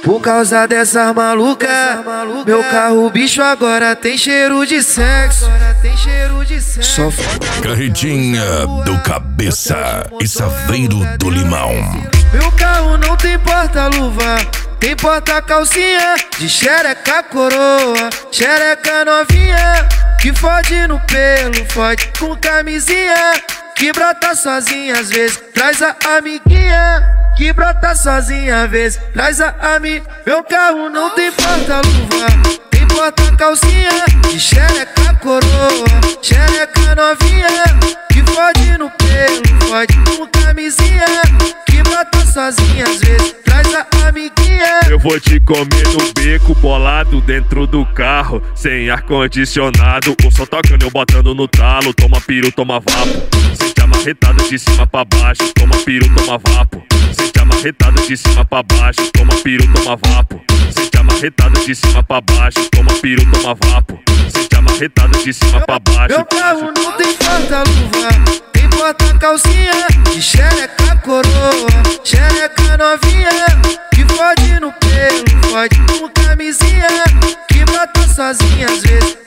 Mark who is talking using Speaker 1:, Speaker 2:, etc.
Speaker 1: Por causa dessas malucas, meu carro bicho agora tem cheiro de sexo. Só
Speaker 2: Carretinha do Cabeça e Saveiro do Limão.
Speaker 1: Meu carro não tem porta-luva, tem porta-calcinha de xereca coroa, xereca novinha, que fode no pelo, fode com camisinha, que brota sozinha às vezes, traz a amiguinha. Que brota sozinha às vezes, traz a ami. Meu carro não tem porta-luva, tem porta-calcinha de xereca coroa, xereca novinha, que fode no pelo, fode com camisinha, que brota sozinha às vezes, traz a amiguinha.
Speaker 3: Eu vou te comer no beco, bolado dentro do carro, sem ar-condicionado, o som tocando, eu botando no talo. Toma piru, toma vapo, sente amarretado de cima pra baixo. Toma piru, toma vapo, sente amarretado de cima pra baixo. Toma piru, toma vapo, sente amarretado de cima pra baixo. Toma piru, toma vapo, sente amarretado de cima pra baixo.
Speaker 1: Meu carro não tem porta-luva, tem porta-calcinha de xereca coroa, xereca novinha, que fode no pelo, fode com camisinha, que brota sozinha às vezes,